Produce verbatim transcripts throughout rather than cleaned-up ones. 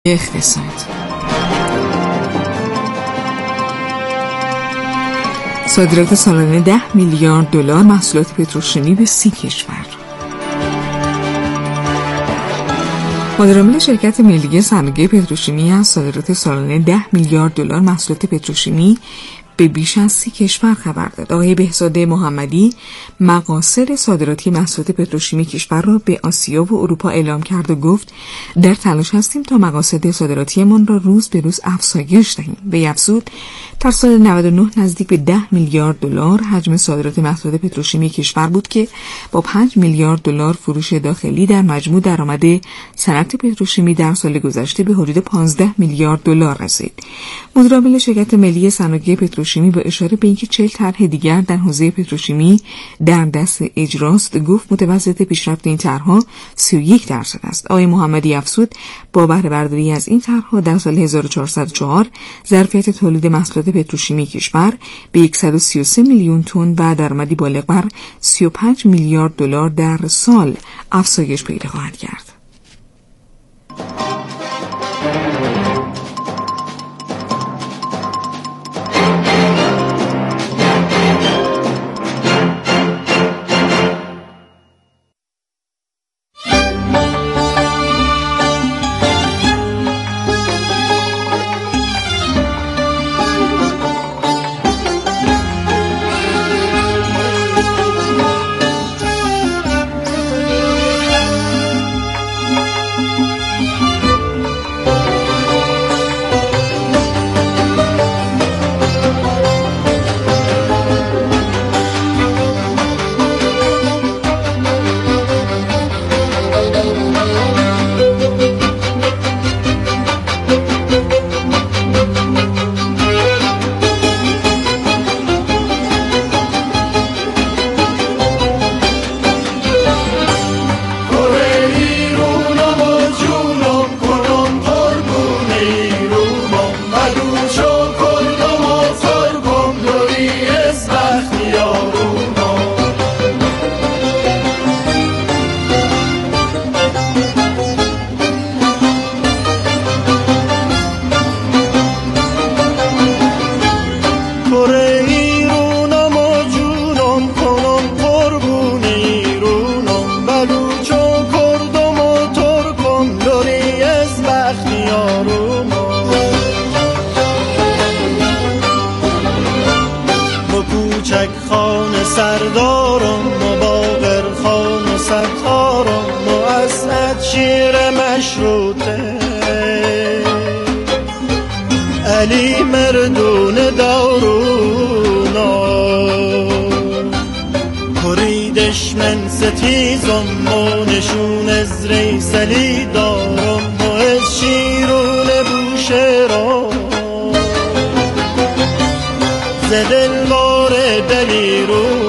اقتصاد. صادرات سالانه ده میلیارد دلار محصولات پتروشیمی به سی کشور. مدیرعامل شرکت ملی صنایع پتروشیمی از صادرات سالانه ده میلیارد دلار محصولات پتروشیمی به بیش از سی کشور خبر داد. آقای بهزاد محمدی مقاصد صادراتی محصولات پتروشیمی کشور را به آسیا و اروپا اعلام کرد و گفت در تلاش هستیم تا مقاصد صادراتیمان را روز به روز افزایش دهیم. به افزود در سال نود و نه نزدیک به ده میلیارد دلار حجم صادرات محصولات پتروشیمی کشور بود که با پنج میلیارد دلار فروش داخلی در مجموع درآمد صنعت پتروشیمی در سال گذشته به حدود پانزده میلیارد دلار رسید. مدیرعامل شرکت ملی صنایع پتروشیمی با اشاره به اینکه چهل طرح دیگر در حوزه پتروشیمی در دست اجراست گفت متوسط پیشرفت این طرح‌ها سی و یک درصد است. آقای محمدی افزود با بهره برداری از این طرح‌ها در سال هزار و چهارصد و چهار ظرفیت تولید محصولات پتروشیمی کشور به صد و سی و سه میلیون تن و درآمدی بالغ بر سی و پنج میلیارد دلار در سال افزایش پیدا خواهد کرد. سردارم و باقر خان و ستارم و اسعد شیر مشروطه علی مردون دارونا پریدش من ستیزم و نشون از ریسلی دارم و از شیرون بوشرا زدل بار دلیرو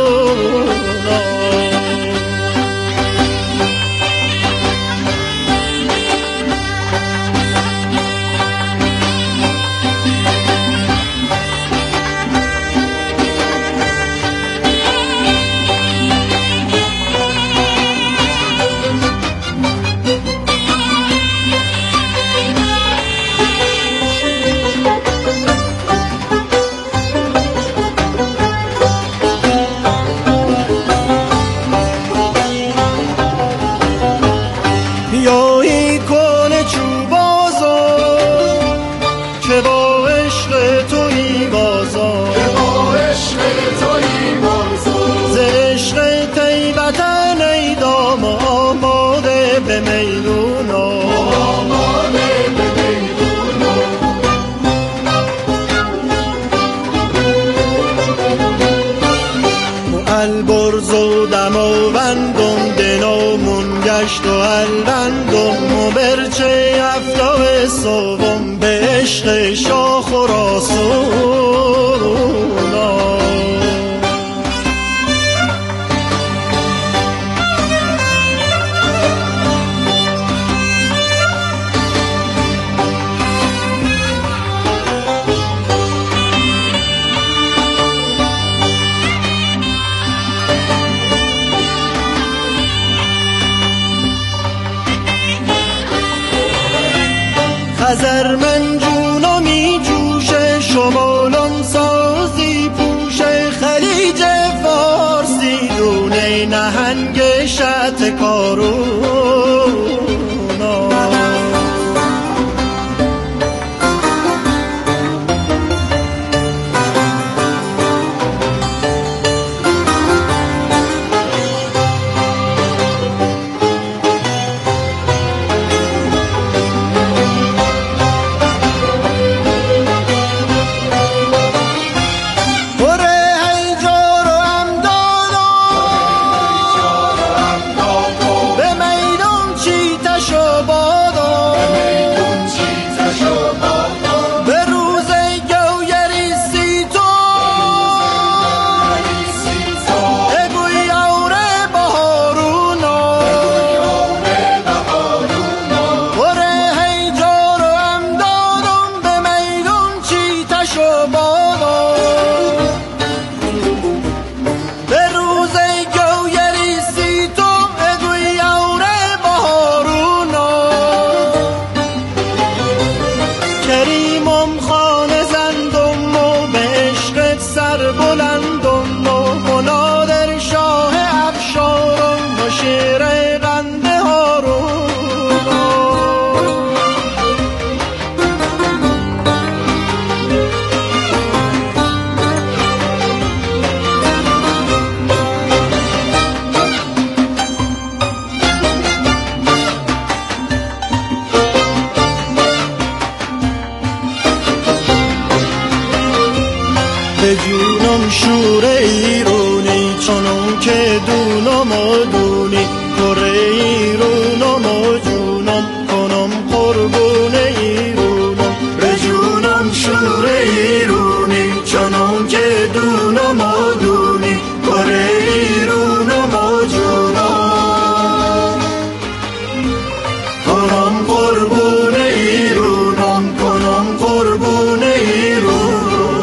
البرزو دماوندم دنامون گشت و البندم و برچه هفته صوبم به عشق شاخ و راسونا خزر من جونم می جوشه شمالان سازی پوشه خلیج فارسی دونه نهنگ شط کارونا به جونم شور ایرونی چونم که دونم و دونی کره ایرونم و جونم کنم قربون ایرونم به جونم شور ایرونی چونم که دونم و دونی کره ایرونم و جونم کنم قربون ایرونم کنم قربون ایرونم.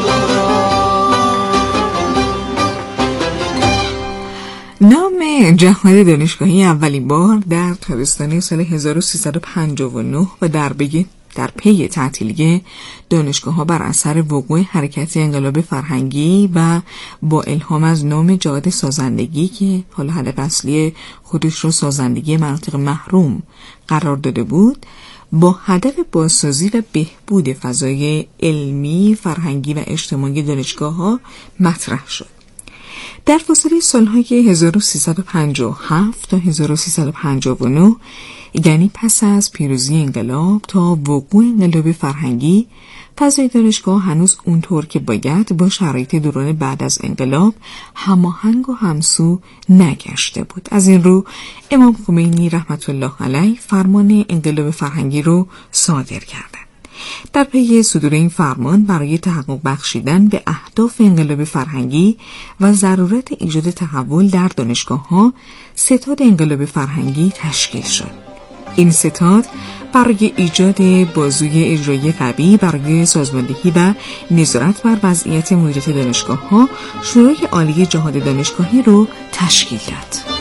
نام جهاد دانشگاهی اولین بار در تابستان سال هزار و سیصد و پنجاه و نه و در بگه در پی تعطیلی دانشگاه‌ها بر اثر وقوع حرکت انقلاب فرهنگی و با الهام از نام جهاد سازندگی که حالا هدف اصلی خودش رو سازندگی مناطق محروم قرار داده بود، با هدف بازسازی و بهبود فضای علمی، فرهنگی و اجتماعی دانشگاه‌ها مطرح شد. در فاصله سالهای هزار و سیصد و پنجاه و هفت تا هزار و سیصد و پنجاه و نه، یعنی پس از پیروزی انقلاب تا وقوع انقلاب فرهنگی، فضای دانشگاه هنوز اونطور که باید با شرایط دوران بعد از انقلاب هماهنگ و همسو نگشته بود. از این رو امام خمینی رحمت الله علیه فرمان انقلاب فرهنگی رو صادر کردند. در پی صدور این فرمان برای تحقق بخشیدن به اهداف انقلاب فرهنگی و ضرورت ایجاد تحول در دانشگاه‌ها، ستاد انقلاب فرهنگی تشکیل شد. این ستاد برای ایجاد بازوی اجرایی قوی برای سازماندهی و نظارت بر وضعیت مدیریت دانشگاه‌ها، شورای عالی جهاد دانشگاهی رو تشکیل داد.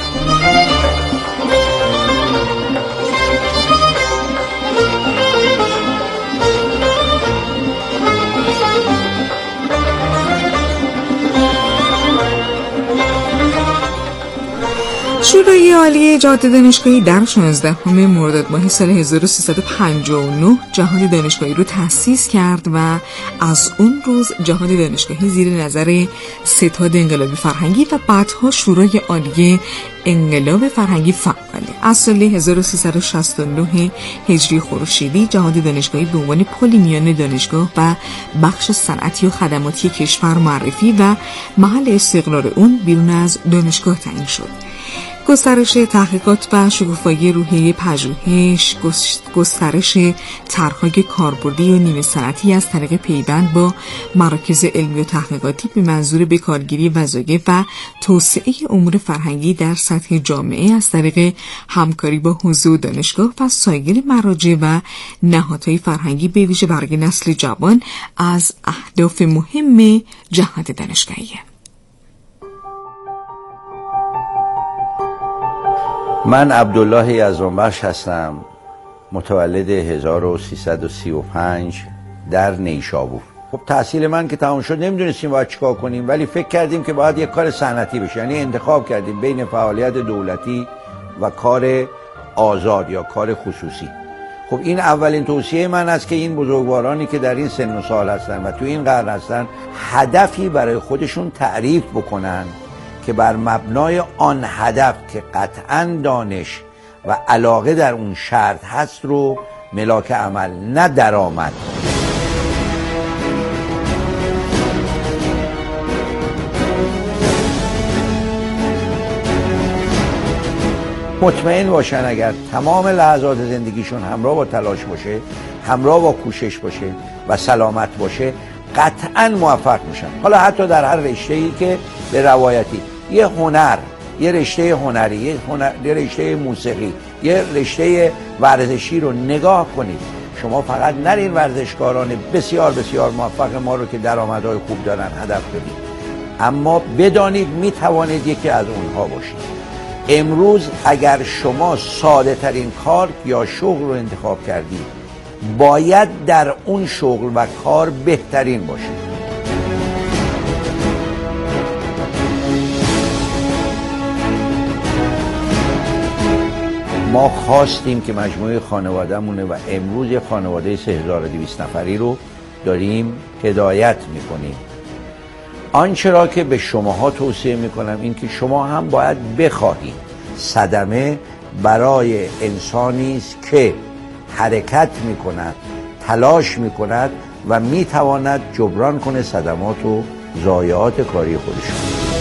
شورای عالی جهاد دانشگاهی در شانزدهم مرداد ماه سال هزار و سیصد و پنجاه و نه جهاد دانشگاهی رو تأسیس کرد و از اون روز جهاد دانشگاهی زیر نظر ستاد انقلابی فرهنگی و بعدها شورای عالی انقلاب فرهنگی فعاله. از سال هزار و سیصد و شصت و نه هجری خورشیدی جهاد دانشگاهی به عنوان پلی میان دانشگاه و بخش صنعتی و خدماتی کشور معرفی و محل استقرار اون بیرون از دانشگاه تعیین شد. گسترش تحقیقات و شکوفایی روحیه پژوهش، گسترش طرح‌های کاربردی و نیمه صنعتی از طریق پیوند با مراکز علمی و تحقیقاتی به منظور بکارگیری وظایف و توسعه امور فرهنگی در سطح جامعه از طریق همکاری با حوزه دانشگاه و سایر مراجع و نهادهای فرهنگی به ویژه برای نسل جوان از اهداف مهم جهاد دانشگاهیه. من عبدالله یزدانبخش هستم. متولد هزار و سیصد و سی و پنج در نیشابور. خب تحصیل من که تمام شد نمیدونستیم باید چیکار کنیم، ولی فکر کردیم که باید یک کار صنعتی بشه، یعنی انتخاب کردیم بین فعالیت دولتی و کار آزاد یا کار خصوصی. خب این اولین توصیه من است که این بزرگوارانی که در این سن و سال هستن و تو این قرن هستن هدفی برای خودشون تعریف بکنن که بر مبنای آن هدف که قطعاً دانش و علاقه در اون شرط هست رو ملاک عمل، نه درآمد. مطمئن باشن اگر تمام لحظات زندگیشون همراه با تلاش باشه، همراه با کوشش باشه و سلامت باشه، قطعاً موفق میشن. حالا حتی در هر رشته‌ای که به روایتی، یه هنر، یه رشته هنری، یه, هنر، یه رشته موسیقی، یه رشته ورزشی رو نگاه کنید. شما فقط نرین ورزشکاران بسیار بسیار موفق ما رو که درآمدهای خوب دارن هدف بدید، اما بدانید میتوانید یکی از اونها باشید. امروز اگر شما ساده ترین کار یا شغل رو انتخاب کردید، باید در اون شغل و کار بهترین باشید. ما خواستیم که مجموعه خانواده‌مونه و امروز یه خانواده سه هزار و دویست نفری رو داریم هدایت میکنیم. آنچه را که به شماها توصیه میکنم این که شما هم باید بخواهید. صدمه برای انسانی است که حرکت میکند، تلاش میکند و میتواند جبران کنه صدمات و ضایعات کاری خودشون.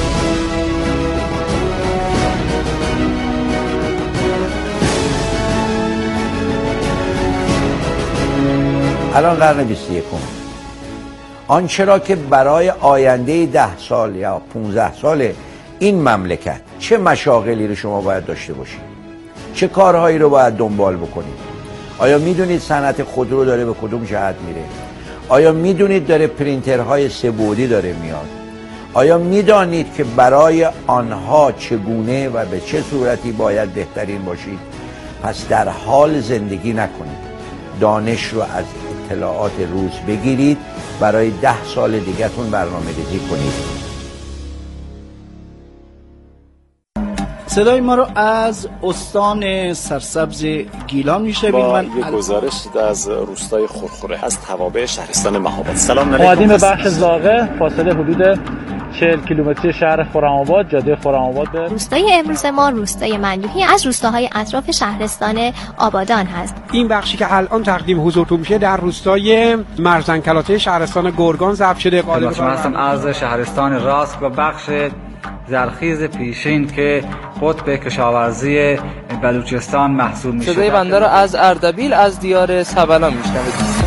الان قرن بیست و یکم، آنچه را که برای آینده ده سال یا پونزده سال این مملکت چه مشاغلی رو شما باید داشته باشید، چه کارهایی رو باید دنبال بکنید. آیا میدونید صنعت خودرو داره به کدوم جهت میره؟ آیا میدونید داره پرینترهای سه بعدی داره میاد؟ آیا میدانید که برای آنها چگونه و به چه صورتی باید بهترین باشید؟ پس در حال زندگی نکنید، دانش رو از اطلاعات روز بگیرید، برای ده سال دیگه‌تون برنامه ریزی کنید. صدای ما رو از استان سرسبز گیلان میشنوید. با من یک گزارش از روستای خورخوره از توابع شهرستان مهاباد. سلام علیکم. اومدیم به بخش زاغه، فاصله حدود چهل کیلومتری شهر خرم‌آباد، جاده خرم‌آباد. به روستای امروز ما روستای منجوحی از روستاهای اطراف شهرستان آبادان هست. این بخشی که الان تقدیم حضورتون میشه در روستای مرزنکلاته شهرستان گرگان ضبط شده. قالب شما هستم از شهرستان راست و بخش زرخیز پیشین که قطب کشاورزی بلوچستان محسوب میشه. صدای بنده را از اردبیل از دیار سبلان میشنوید.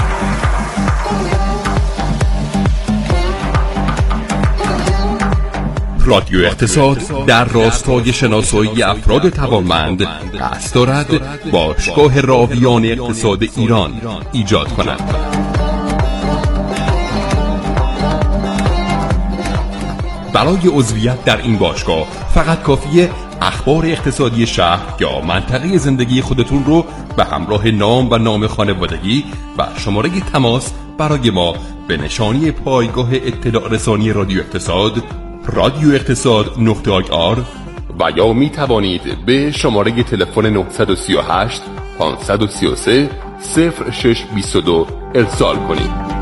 رادیو اقتصاد در راستای شناسایی افراد توانمند قصد دارد باشگاه راویان اقتصاد ایران ایجاد کند. برای عضویت در این باشگاه فقط کافیه اخبار اقتصادی شهر یا منطقه زندگی خودتون رو به همراه نام و نام خانوادگی و شماره تماس برای ما به نشانی پایگاه اطلاع رسانی رادیو اقتصاد رادیو اقتصاد نقطه آی آر و یا می توانید به شماره تلفن نه سه هشت پانصد و سی و سه صفر شش بیست و دو ارسال کنید.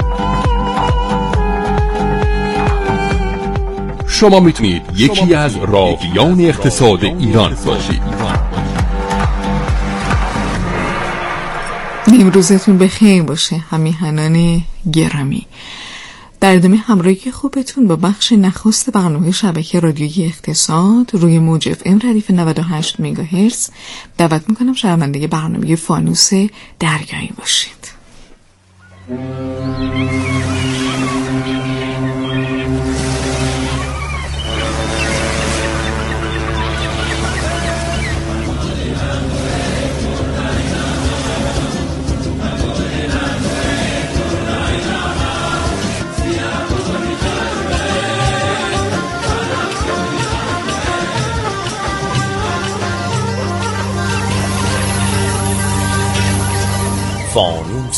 شما میتونید یکی از راویان اقتصاد ایران باشید. امروزتون بخیر باشه همیهنان گرامی. در ادامه همراهی خوبتون با بخش نخست برنامه شبکه رادیویی اقتصاد روی موج اف ام ردیف نود و هشت مگاهرتز دعوت میکنم شنونده برنامه فانوس دریایی باشید.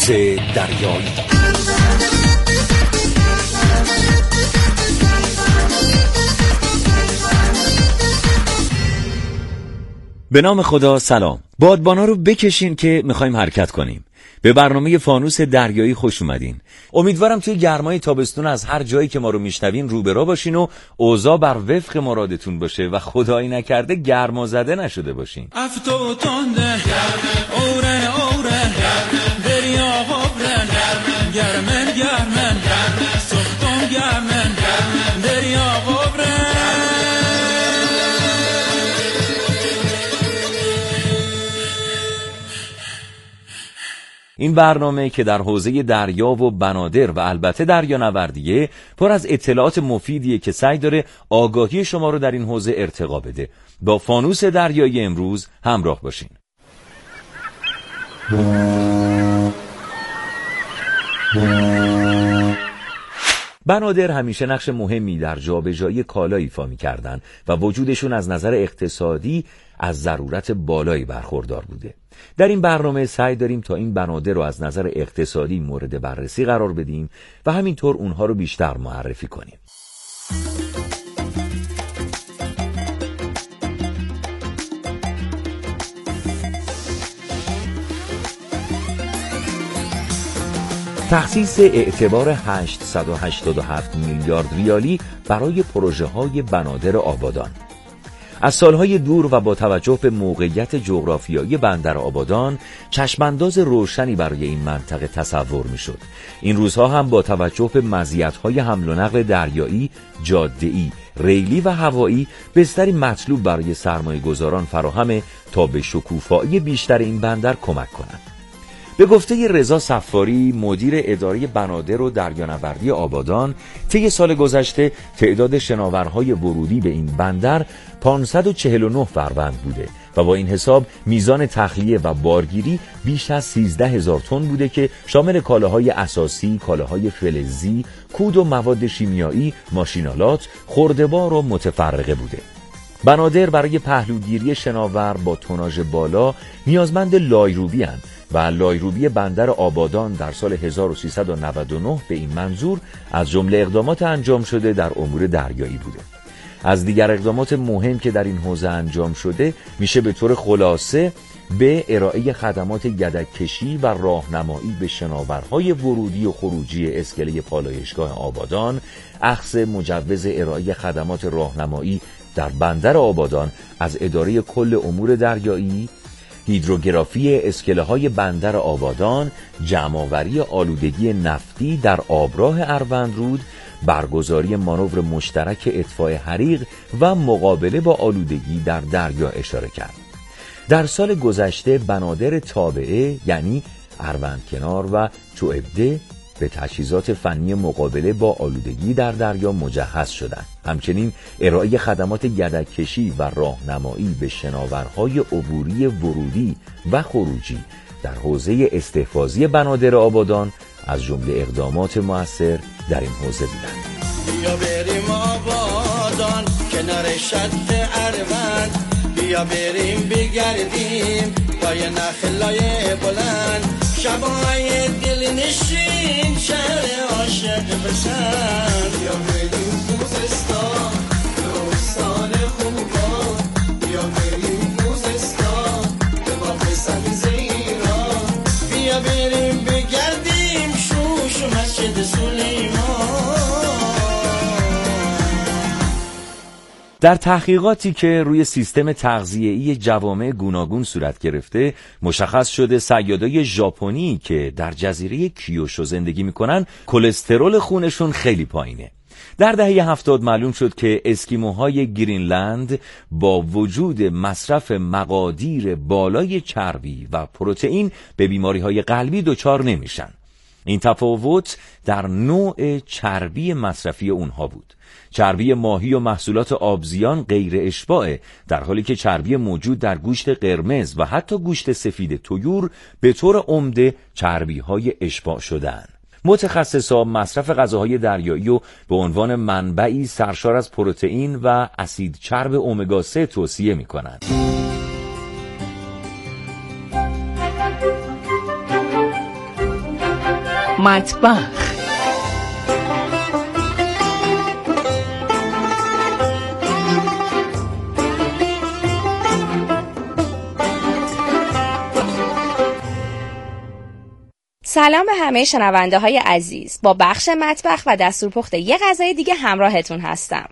فانوس دریایی. به نام خدا سلام. بادبانا رو بکشین که میخوایم حرکت کنیم. به برنامه فانوس دریایی خوش اومدین. امیدوارم توی گرمای تابستون از هر جایی که ما رو میشنوین رو به راه باشین و اوضاع بر وفق مرادتون باشه و خدایی نکرده گرما زده نشده باشین. افتو تنده اورن اورن دریا غبرن گرمن گرمن سختم گرمن دریا غبرن. این برنامه که در حوزه دریا و بنادر و البته دریانوردیه پر از اطلاعات مفیدیه که سعی داره آگاهی شما رو در این حوزه ارتقا بده. با فانوس دریایی امروز همراه باشین. بنادر همیشه نقش مهمی در جابجایی کالا ایفا می‌کردند و وجودشون از نظر اقتصادی از ضرورت بالایی برخوردار بوده. در این برنامه سعی داریم تا این بنادر رو از نظر اقتصادی مورد بررسی قرار بدیم و همینطور اونها رو بیشتر معرفی کنیم. تخصیص اعتبار هشتصد و هشتاد و هفت میلیارد ریالی برای پروژه های بنادر آبادان. از سالهای دور و با توجه به موقعیت جغرافیایی بندر آبادان چشمانداز روشنی برای این منطقه تصور میشد. این روزها هم با توجه به مزیت‌های حمل و نقل دریایی، جاده‌ای، ریلی و هوایی بستری مطلوب برای سرمایه‌گذاران فراهمه تا به شکوفایی بیشتر این بندر کمک کنند. به گفته رضا صفاری مدیر اداره بنادر و دریانوردی آبادان، طی سال گذشته تعداد شناورهای ورودی به این بندر پانصد و چهل و نه فروند بوده و با این حساب میزان تخلیه و بارگیری بیش از سیزده هزار تن بوده که شامل کالاهای اساسی، کالاهای فلزی، کود و مواد شیمیایی، ماشینالات، خرده‌بار و متفرقه بوده. بنادر برای پهلوگیری شناور با توناژ بالا نیازمند لایروبی هستند و لایروبی بندر آبادان در سال هزار و سیصد و نود و نه به این منظور از جمله اقدامات انجام شده در امور دریایی بوده. از دیگر اقدامات مهم که در این حوزه انجام شده میشه به طور خلاصه به ارائه خدمات گدک‌کشی و راهنمایی به شناورهای ورودی و خروجی اسکله پالایشگاه آبادان، اخذ مجوز ارائه خدمات راهنمایی در بندر آبادان از اداره کل امور دریایی، هیدروگرافی اسکله های بندر آبادان، جمع‌آوری آلودگی نفتی در آبراه اروندرود، برگزاری مانور مشترک اطفاء حریق و مقابله با آلودگی در دریا اشاره کرد. در سال گذشته بنادر تابعه یعنی اروندکنار و چوعبده به تجهیزات فنی مقابله با آلودگی در دریا مجهز شدند. همچنین ارائه خدمات گدک‌کشی و راهنمایی به شناورهای عبوری ورودی و خروجی در حوزه استحفاظی بنادر آبادان از جمله اقدامات مؤثر در این حوزه بودند. بیا بریم آبادان کنار شط اروند، بیا بریم بگردیم پای نخلای بلند، شبای دل نشین شهر عاشق پسند. بیا بریم خوزستان دوستان خوبان، بیا بریم خوزستان به باغ سبز ایران، بیا بریم بگردیم شوش و مسجد سلیمان. در تحقیقاتی که روی سیستم تغذیه‌ای جوامع گوناگون صورت گرفته، مشخص شده صیادای ژاپنی که در جزیره کیوشو زندگی میکنن کلسترول خونشون خیلی پایینه. در دهه هفتاد معلوم شد که اسکیموهای گرینلند با وجود مصرف مقادیر بالای چربی و پروتئین به بیماری‌های قلبی دچار نمیشن. این تفاوت در نوع چربی مصرفی اونها بود. چربی ماهی و محصولات آبزیان غیر اشباعه، در حالی که چربی موجود در گوشت قرمز و حتی گوشت سفید طیور به طور عمده چربی‌های اشباع شده‌اند. متخصصان مصرف غذاهای دریایی رو به عنوان منبعی سرشار از پروتئین و اسید چرب امگا سه توصیه می‌کنند. مطبخ. سلام به همه شنونده های عزیز. با بخش مطبخ و دستورپخت یه غذای دیگه همراهتون هستم.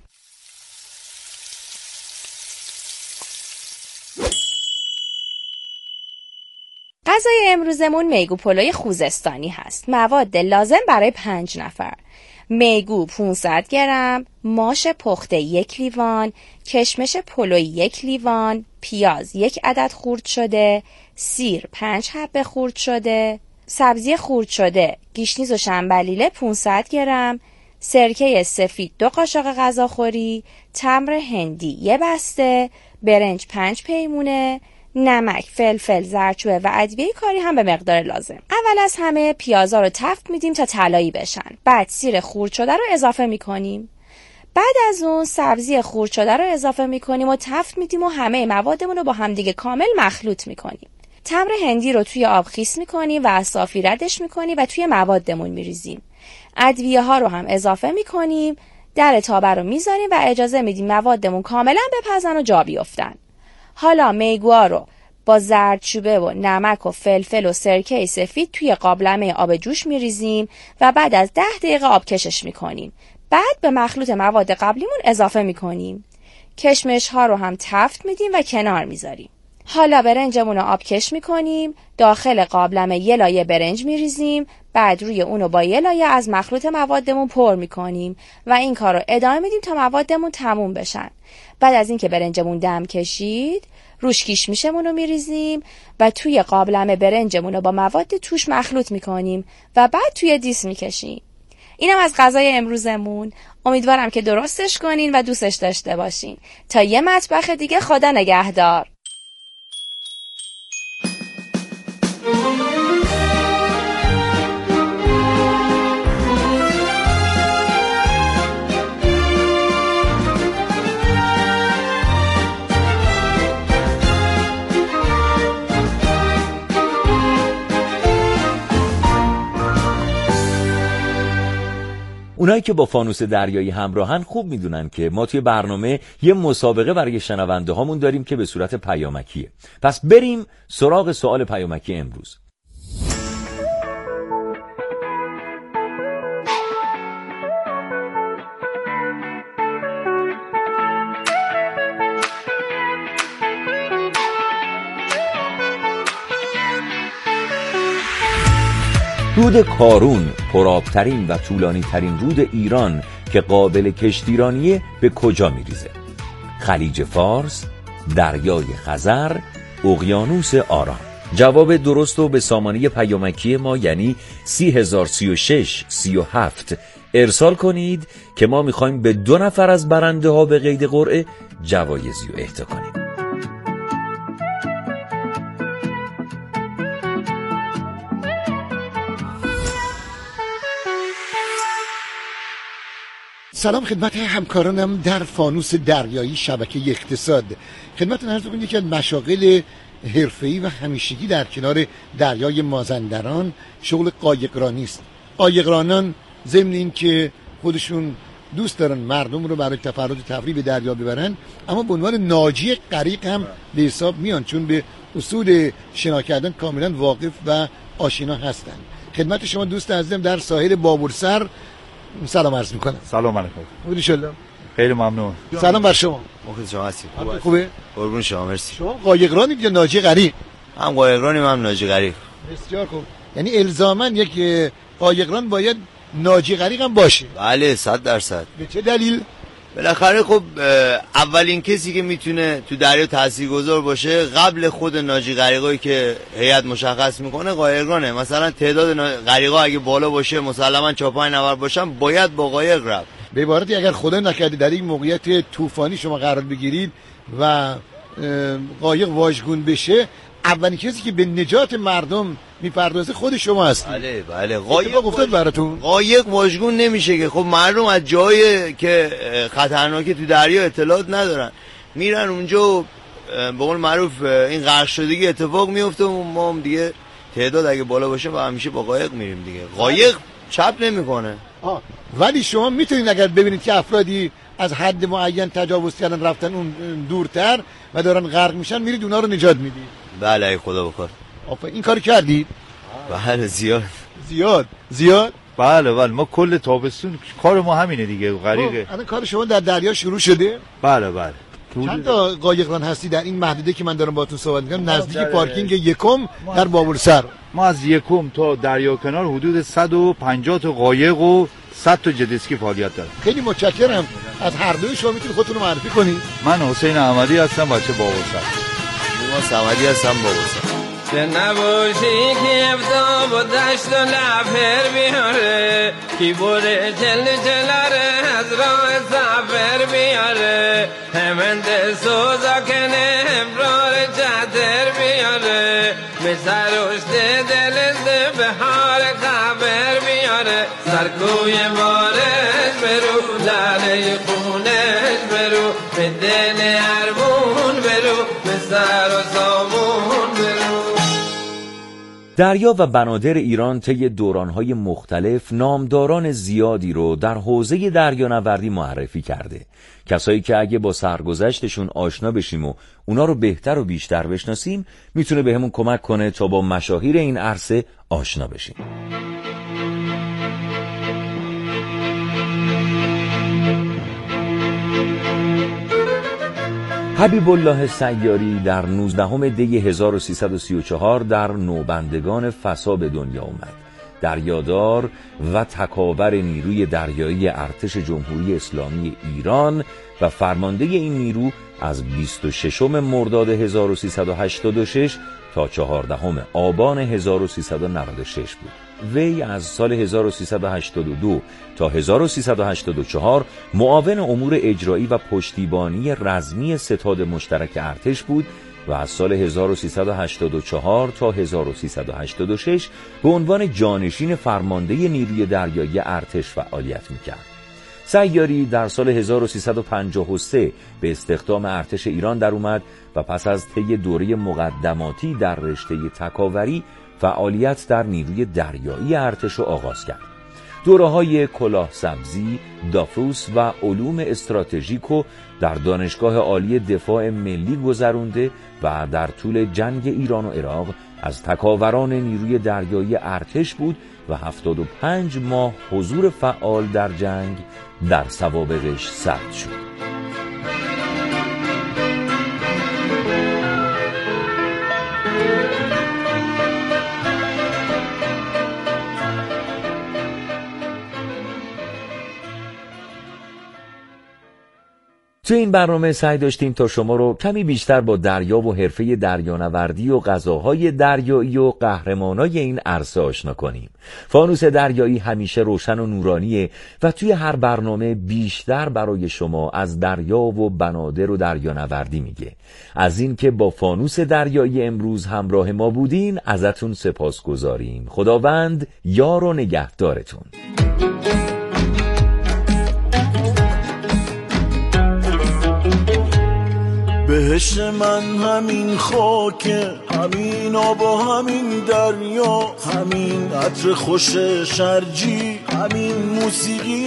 غذای امروزمون میگو پلوی خوزستانی هست. مواد لازم برای پنج نفر: میگو پانصد گرم، ماش پخته یک لیوان، کشمش پلوی یک لیوان، پیاز یک عدد خورد شده، سیر پنج حبه خورد شده، سبزی خورد شده گیشنیز و شنبلیله پانصد گرم، سرکه سفید دو قاشق غذاخوری، تمر هندی یه بسته، برنج پنج پیمونه، نمک، فلفل، زردچوبه و ادویه کاری هم به مقدار لازم. اول از همه پیازا رو تفت میدیم تا طلایی بشن. بعد سیر خورد شده رو اضافه میکنیم. بعد از اون سبزی خورد شده رو اضافه میکنیم و تفت میدیم و همه موادمون رو با همدیگه کامل مخلوط میکنیم. تمر هندی رو توی آب خیس میکنیم و از صافی ردش میکنیم و توی موادمون میریزیم. ادویه ها رو هم اضافه میکنیم. در تابه رو میذاریم و اجازه میدیم موادمون کاملا بپزن و جا بیفتن. حالا میگوها رو با زردچوبه و نمک و فلفل و سرکه سفید توی قابلمه آب جوش میریزیم و بعد از ده دقیقه آب کشش میکنیم. بعد به مخلوط مواد قبلیمون اضافه میکنیم. کشمش ها رو هم تفت میدیم و کنار میذاریم. حالا برنجمون رو آب کش میکنیم. داخل قابلمه یه لایه برنج میریزیم. بعد روی اونو با یه لایه از مخلوط موادمون پر میکنیم و این کار رو ادامه میدیم تا موادمون تموم بشن. بعد از اینکه برنجمون دم کشید، روش کیشمیشمون رو میریزیم و توی قابلمه برنجمون رو با مواد توش مخلوط میکنیم و بعد توی دیس میکشیم. اینم از غذای امروزمون. امیدوارم که درستش کنین و دوستش داشته باشین. تا یه مطبخ دیگه، خدا نگهدار. اونایی که با فانوس دریایی همراهن خوب میدونن که ما توی برنامه یه مسابقه برای شنونده هامون داریم که به صورت پیامکیه. پس بریم سراغ سوال پیامکی امروز. رود کارون، پرآبترین و طولانی ترین رود ایران که قابل کشتیرانیه، به کجا میریزه؟ خلیج فارس، دریای خزر، اقیانوس آرام. جواب درست رو به سامانه پیامکی ما یعنی سی هزار سی و شش سی و هفت ارسال کنید که ما میخوایم به دو نفر از برنده ها به قید قرعه جوایزی رو اهدا کنیم. سلام خدمت همکارانم در فانوس دریایی شبکه اقتصاد. خدمتتون عرض می‌کنم که از مشاغل حرفه‌ای و همیشگی در کنار دریای مازندران شغل قایقرانی است. قایقرانان ضمن این که خودشون دوست دارن مردم رو برای تفرج و تفریح به دریا ببرن، اما به عنوان ناجی غریق هم به حساب میان، چون به اصول شنا کردن کاملا واقف و آشنا هستن. خدمت شما دوست عزیزم در ساحل بابورسر سلام عرض میکنم. سلام علیکم. خوبی شلم؟ خیلی ممنون. سلام بر شما. مخلص شما هستید. خوبه؟ قربون شما، مرسی. شما قایقرانید یا ناجی غریق؟ هم قایقرانیم هم ناجی غریق. بسیار خوب. یعنی الزاما یک قایقران باید ناجی غریق هم باشه؟ بله، صد درصد. به چه دلیل؟ بالاخره خب اولین کسی که میتونه تو دریا تاثیرگذار باشه قبل خود ناجی غریقایی که هیئت مشخص میکنه قایقرانه. مثلا تعداد غریقا اگه بالا باشه، مسلما چهار پنج نفر باشن، باید با قایق رفت. به عبارتی اگر خدا نکرده در این موقعیت طوفانی شما قرار بگیرید و قایق واژگون بشه، اولین کسی که به نجات مردم میپردازه خود شما هستید. بله بله. قایق گفتاد براتون قایق واژگون نمیشه که خب مردم از جایی که خطرناکه تو دریا اطلاعات ندارن، میرن اونجا و به قول معروف این غرق شدگی اتفاق میفته و ما هم دیگه تعداد اگه بالا باشه با همیشه با قایق میریم دیگه. قایق چپ نمیکنه. آه ولی شما میتونید اگر ببینید که افرادی از حد معین تجاوز کردن رفتن اون دورتر و دارن غرق میشن، میرید اونا رو نجات میدید؟ بله ای خدا بخور. آفرین. این کارو کردید؟ بله زیاد زیاد زیاد. بله بله ما کل تابستون کار ما همینه دیگه، غریقه. الان کار شما در دریا شروع شده؟ بله بله. چند تا قایقران هستی در این محدوده که من دارم باهاتون صحبت می‌کنم نزدیک پارکینگ یکم در بابلسر؟ ما از یکم تا دریا کنار حدود صد و پنجاه تا قایق و صد تا جت اسکی فعالیت داره. خیلی متشکرم. از هر دوی شما میتونید خودتون رو معرفی کنید؟ من حسین احمدی هستم، بچه بابلسر. ما صمدی هستم بابلسر. که نباشی که افتاب و دشت و لفر بیاره، کی بوده جل جلاره از راه سفر بیاره، همند سوزا کنه امرار جدر بیاره، به سرشت دلنده به حال خبر بیاره، سرکوی بارش برو لاله خونش برو، به دل ارمون برو، به سر و سامون برو. دریا و بنادر ایران طی دوران‌های مختلف نامداران زیادی رو در حوزه دریانوردی معرفی کرده. کسایی که اگه با سرگذشتشون آشنا بشیم و اونا رو بهتر و بیشتر بشناسیم میتونه بهمون کمک کنه تا با مشاهیر این عرصه آشنا بشیم. حبیب الله سیاری در نوزدهم دی هزار و سیصد و سی و چهار در نوبندگان فسا به دنیا اومد. دریادار و تکاور نیروی دریایی ارتش جمهوری اسلامی ایران و فرمانده این نیرو از بیست و ششم مرداد هزار و سیصد و هشتاد و شش تا چهاردهم آبان هزار و سیصد و نود و شش بود. وی از سال هزار و سیصد و هشتاد و دو تا هزار و سیصد و هشتاد و چهار معاون امور اجرایی و پشتیبانی رزمی ستاد مشترک ارتش بود و از سال هزار و سیصد و هشتاد و چهار تا هزار و سیصد و هشتاد و شش به عنوان جانشین فرمانده نیروی دریایی ارتش فعالیت میکرد. سیاری در سال هزار و سیصد و پنجاه و سه به استخدام ارتش ایران در اومد و پس از طی دوره مقدماتی در رشته تکاوری فعالیت در نیروی دریایی ارتش رو آغاز کرد. دوره‌های کلاه سبزی، دافوس و علوم استراتژیک رو در دانشگاه عالی دفاع ملی گذرونده و در طول جنگ ایران و عراق از تکاوران نیروی دریایی ارتش بود و هفتاد و پنج ماه حضور فعال در جنگ در سوابقش ثبت شد. تو این برنامه سعی داشتیم تا شما رو کمی بیشتر با دریا و حرفه دریانوردی و غذاهای دریایی و قهرمانای این عرصه آشنا کنیم. فانوس دریایی همیشه روشن و نورانیه و توی هر برنامه بیشتر برای شما از دریا و بنادر و دریانوردی میگه. از این که با فانوس دریایی امروز همراه ما بودین ازتون سپاسگزاریم. خداوند یار و نگهدارتون. بهشت من همین خاکه، همین آب و همین دریا، همین عطر خوش شرجی، همین موسیقی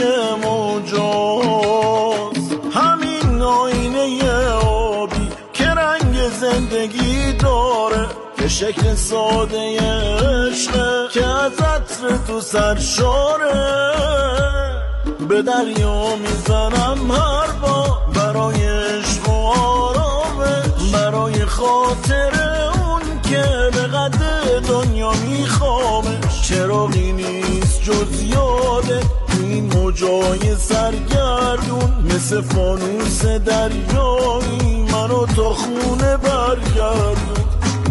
موجاست، همین آینه آبی که رنگ زندگی داره، که شکل ساده عشقه که از عطر تو سرشاره. به دریا میزنم هر با برای عشق و آرامش، برای خاطر اون که به قد دنیا میخوامش. چراغی نیست جز یاده این موجای سرگردون، مثل فانوس دریایی منو تا خونه برگردون.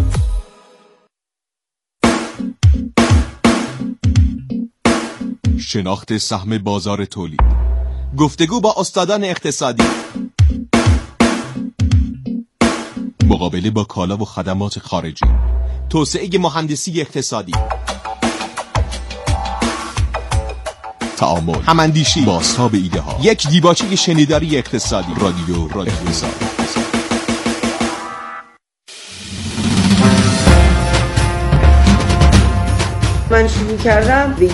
شناخت سهم بازار تولید، گفتگو با استادان اقتصادی، مقابله با کالا و خدمات خارجی، توسعه مهندسی اقتصادی، تعامل، هماندیشی، بازتاب ایده ها، یک دیباچه شنیداری اقتصادی. رادیو رادیو اقتصاد. میکردم